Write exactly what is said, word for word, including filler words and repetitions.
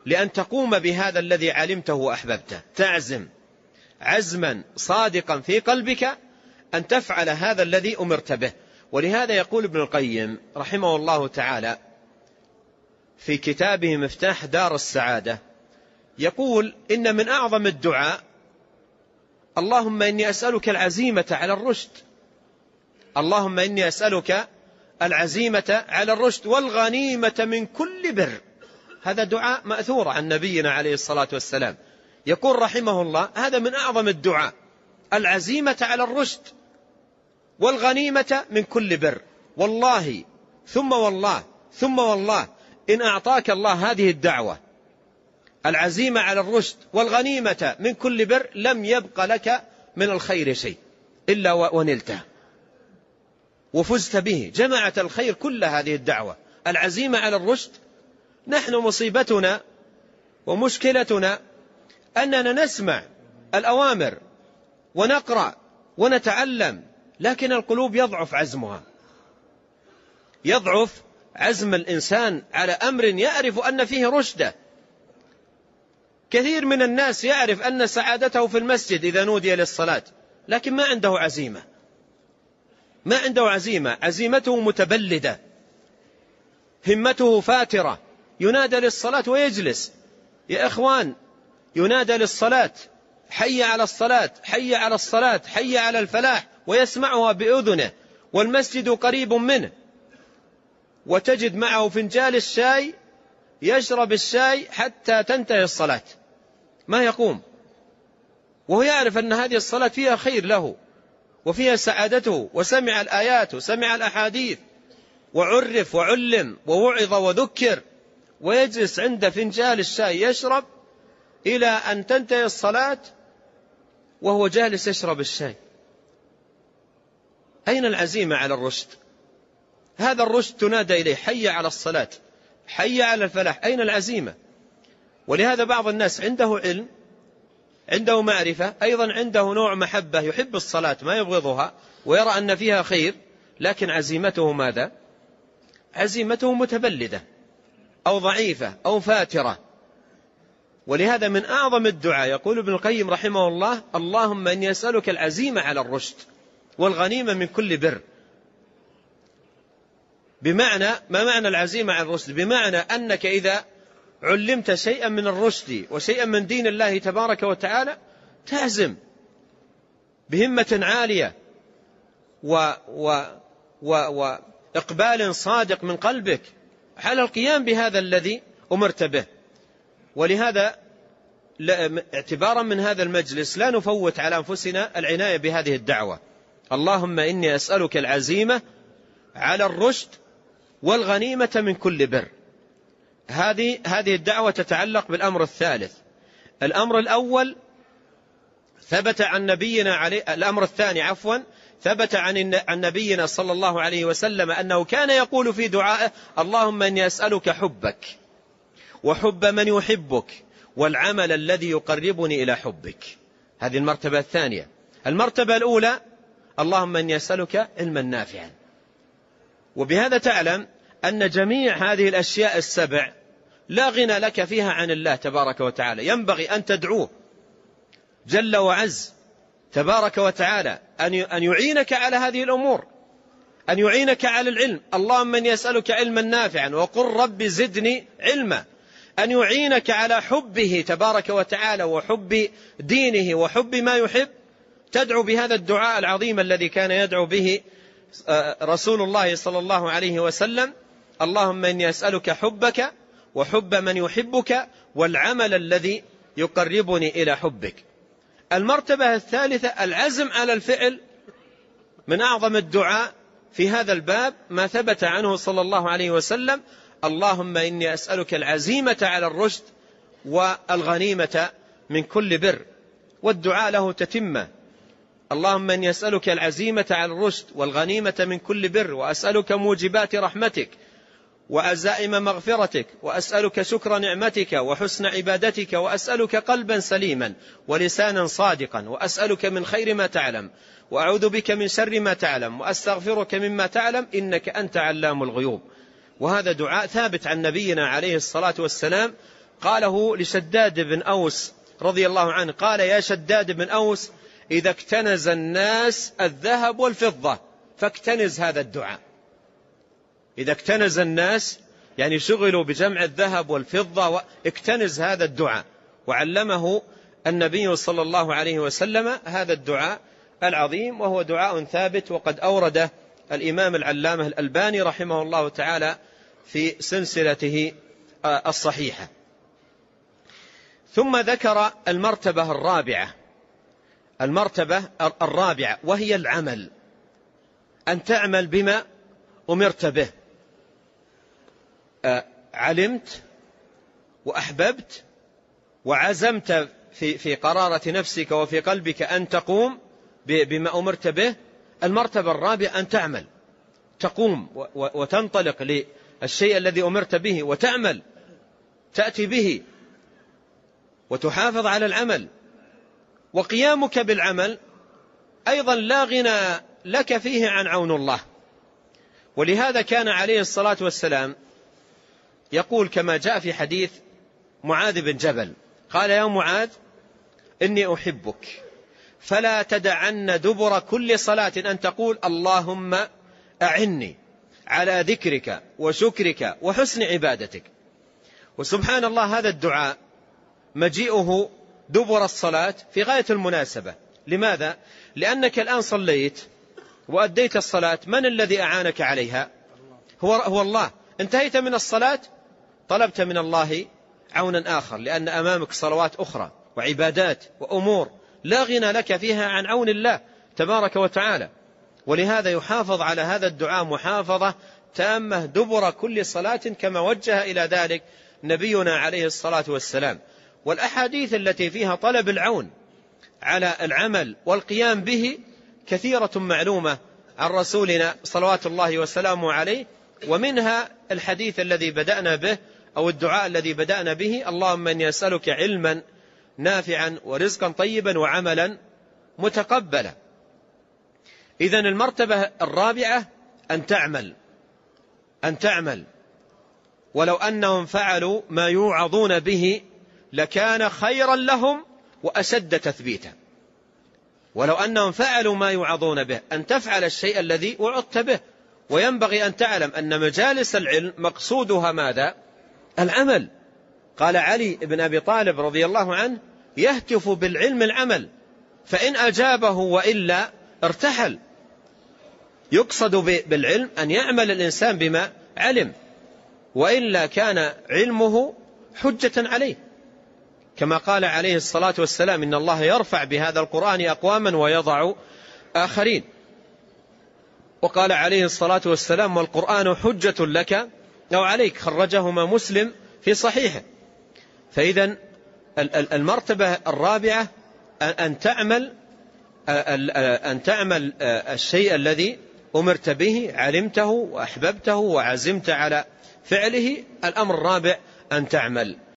لأن تقوم بهذا الذي علمته وأحببته، تعزم عزما صادقا في قلبك أن تفعل هذا الذي أمرت به. ولهذا يقول ابن القيم رحمه الله تعالى في كتابه مفتاح دار السعادة، يقول إن من أعظم الدعاء اللهم إني أسألك العزيمة على الرشد، اللهم إني أسألك العزيمة على الرشد والغنيمة من كل بر. هذا دعاء مأثور عن نبينا عليه الصلاة والسلام، يقول رحمه الله هذا من أعظم الدعاء، العزيمة على الرشد والغنيمة من كل بر. والله ثم والله ثم والله إن أعطاك الله هذه الدعوة العزيمة على الرشد والغنيمة من كل بر لم يبق لك من الخير شيء إلا ونلته وفزت به، جمعت الخير كل هذه الدعوة. العزيمة على الرشد، نحن مصيبتنا ومشكلتنا أننا نسمع الأوامر ونقرأ ونتعلم، لكن القلوب يضعف عزمها، يضعف عزم الإنسان على أمر يعرف أن فيه رشده. كثير من الناس يعرف أن سعادته في المسجد إذا نودي للصلاة، لكن ما عنده عزيمة، ما عنده عزيمة، عزيمته متبلدة، همته فاترة، ينادى للصلاة ويجلس. يا إخوان، ينادى للصلاة حي على الصلاة حي على الصلاة حي على الفلاح ويسمعها بأذنه والمسجد قريب منه، وتجد معه فنجال الشاي يشرب الشاي حتى تنتهي الصلاة ما يقوم، وهو يعرف أن هذه الصلاة فيها خير له وفيها سعادته، وسمع الآيات وسمع الأحاديث وعرف وعلم ووعظ وذكر، ويجلس عند فنجال الشاي يشرب إلى أن تنتهي الصلاة وهو جالس يشرب الشاي. أين العزيمة على الرشد؟ هذا الرشد تنادى إليه حي على الصلاة حي على الفلاح، أين العزيمة؟ ولهذا بعض الناس عنده علم، عنده معرفة، أيضا عنده نوع محبة، يحب الصلاة ما يبغضها ويرى أن فيها خير، لكن عزيمته ماذا؟ عزيمته متبلدة أو ضعيفة أو فاترة. ولهذا من أعظم الدعاء يقول ابن القيم رحمه الله اللهم إني أسألك العزيمة على الرشد والغنيمة من كل بر. بمعنى، ما معنى العزيمة على الرشد؟ بمعنى أنك إذا علمت شيئا من الرشد وشيئا من دين الله تبارك وتعالى تعزم بهمة عالية و و و وإقبال صادق من قلبك على القيام بهذا الذي أمرت به. ولهذا اعتبارا من هذا المجلس لا نفوت على أنفسنا العناية بهذه الدعوة، اللهم إني أسألك العزيمة على الرشد والغنيمة من كل بر. هذه هذه الدعوة تتعلق بالأمر الثالث. الأمر الأول ثبت عن نبينا عليه، الأمر الثاني عفوا ثبت عن عن نبينا صلى الله عليه وسلم أنه كان يقول في دعائه اللهم إني أسألك حبك وحب من يحبك والعمل الذي يقربني إلى حبك. هذه المرتبة الثانية. المرتبة الأولى اللهم إني أسألك علما نافعا. وبهذا تعلم أن جميع هذه الأشياء السبع لا غنى لك فيها عن الله تبارك وتعالى، ينبغي أن تدعوه جل وعز تبارك وتعالى أن يعينك على هذه الأمور، أن يعينك على العلم. اللهم إني أسألك علما نافعا وقل رب زدني علما. أن يعينك على حبه تبارك وتعالى وحب دينه وحب ما يحب، تدعو بهذا الدعاء العظيم الذي كان يدعو به رسول الله صلى الله عليه وسلم اللهم إني أسألك حبك وحب من يحبك والعمل الذي يقربني إلى حبك. المرتبة الثالثة العزم على الفعل. من أعظم الدعاء في هذا الباب ما ثبت عنه صلى الله عليه وسلم اللهم إني أسألك العزيمة على الرشد والغنيمة من كل بر. والدعاء له تتمة، اللهم إني أسألك العزيمة على الرشد والغنيمة من كل بر، وأسألك موجبات رحمتك وعزائم مغفرتك، وأسألك شكر نعمتك وحسن عبادتك، وأسألك قلبا سليما ولسانا صادقا، وأسألك من خير ما تعلم وأعوذ بك من شر ما تعلم وأستغفرك مما تعلم إنك أنت علام الغيوب. وهذا دعاء ثابت عن نبينا عليه الصلاة والسلام قاله لشداد بن أوس رضي الله عنه، قال: يا شداد بن أوس، إذا اكتنز الناس الذهب والفضة فاكتنز هذا الدعاء. إذا اكتنز الناس يعني شغلوا بجمع الذهب والفضة، اكتنز هذا الدعاء. وعلمه النبي صلى الله عليه وسلم هذا الدعاء العظيم، وهو دعاء ثابت، وقد أورده الإمام العلامة الألباني رحمه الله تعالى في سلسلته الصحيحة. ثم ذكر المرتبة الرابعة، المرتبة الرابعة وهي العمل، أن تعمل بما أمرت به. علمت وأحببت وعزمت في في قرارة نفسك وفي قلبك أن تقوم بما أمرت به. المرتبة الرابعة أن تعمل، تقوم وتنطلق للشيء الذي أمرت به وتعمل، تأتي به وتحافظ على العمل. وقيامك بالعمل أيضا لا غنى لك فيه عن عون الله. ولهذا كان عليه الصلاة والسلام يقول كما جاء في حديث معاذ بن جبل، قال: يا معاذ، إني أحبك، فلا تدعن دبر كل صلاة أن تقول: اللهم أعني على ذكرك وشكرك وحسن عبادتك. وسبحان الله، هذا الدعاء مجيئه دبر الصلاة في غاية المناسبة. لماذا؟ لأنك الآن صليت وأديت الصلاة، من الذي أعانك عليها؟ هو, هو الله. انتهيت من الصلاة، طلبت من الله عونا آخر، لأن أمامك صلوات أخرى وعبادات وأمور لا غنى لك فيها عن عون الله تبارك وتعالى. ولهذا يحافظ على هذا الدعاء محافظة تامة دبر كل صلاة، كما وجه إلى ذلك نبينا عليه الصلاة والسلام. والأحاديث التي فيها طلب العون على العمل والقيام به كثيرة معلومة عن رسولنا صلوات الله وسلامه عليه. ومنها الحديث الذي بدأنا به، أو الدعاء الذي بدأنا به: اللهم إني أسألك علما نافعا ورزقا طيبا وعملا متقبلا. إذن المرتبة الرابعة أن تعمل، أن تعمل ولو أنهم فعلوا ما يوعظون به لكان خيرا لهم وأشد تثبيتا. ولو أنهم فعلوا ما يوعظون به، أن تفعل الشيء الذي وعظت به. وينبغي أن تعلم أن مجالس العلم مقصودها ماذا؟ العمل. قال علي بن أبي طالب رضي الله عنه: يهتف بالعلم العمل، فإن أجابه وإلا ارتحل. يقصد بالعلم أن يعمل الإنسان بما علم، وإلا كان علمه حجة عليه، كما قال عليه الصلاة والسلام: إن الله يرفع بهذا القرآن أقواما ويضع آخرين. وقال عليه الصلاة والسلام: والقرآن حجة لك أو عليك، خرجهما مسلم في صحيحه. فإذا المرتبة الرابعة أن تعمل أن تعمل الشيء الذي أمرت به، علمته وأحببته وعزمت على فعله. الأمر الرابع أن تعمل.